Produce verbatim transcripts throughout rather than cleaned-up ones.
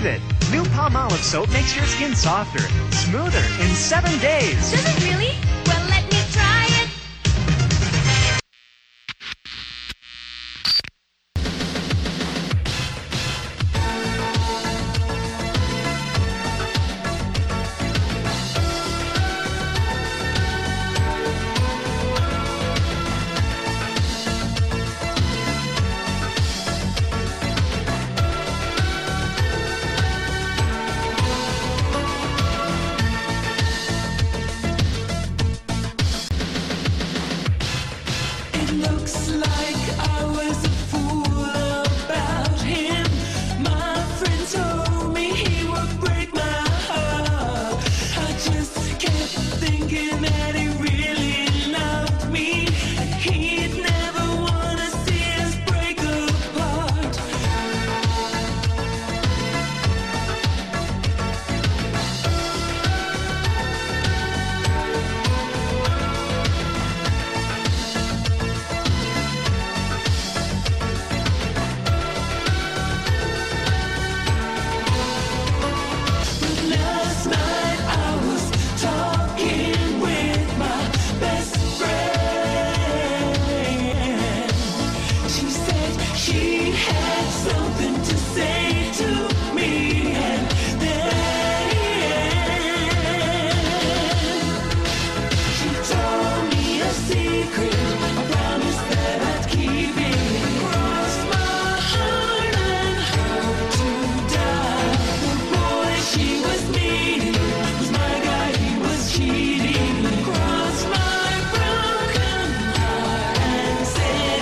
believe it. New Palmolive soap makes your skin softer, smoother in seven days. Does it really? Well, let me try it. Looks like I was a fool about him. My friends told me he would break my heart. I just kept thinking that he really loved me, and he'd never want to see us break apart. Last night I was talking with my best friend. She said she had something to say to me, and then she told me a secret. I promised that I'd keep it. Crossed my heart and hope to die. The boy she was meeting was my guy, he was cheating. Crossed my broken heart and said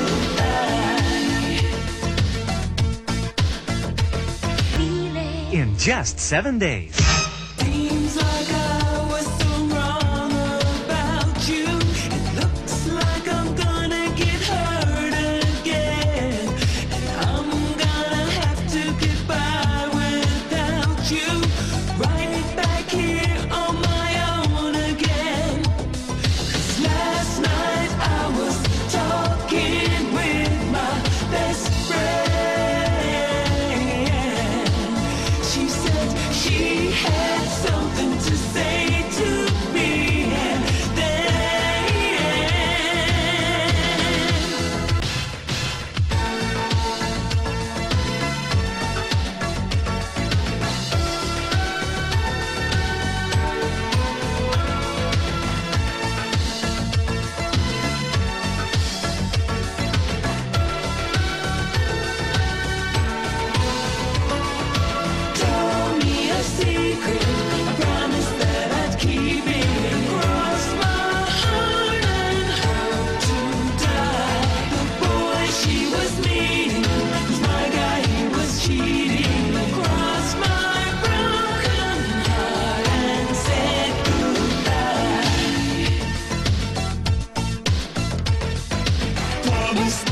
goodbye. In just seven days. Seems like I was so wrong about you. It looks like I'm gonna get hurt again, and I'm gonna have to get by without you. Right back here on my own again. 'Cause last night I was talking with my best friend. She said she had something to say to me, and then told me a secret. I promised that I'd keep it. Crossed my heart and hope to die. The boy she was meeting was my guy, he was cheating. Crossed my broken heart and said goodbye. Promised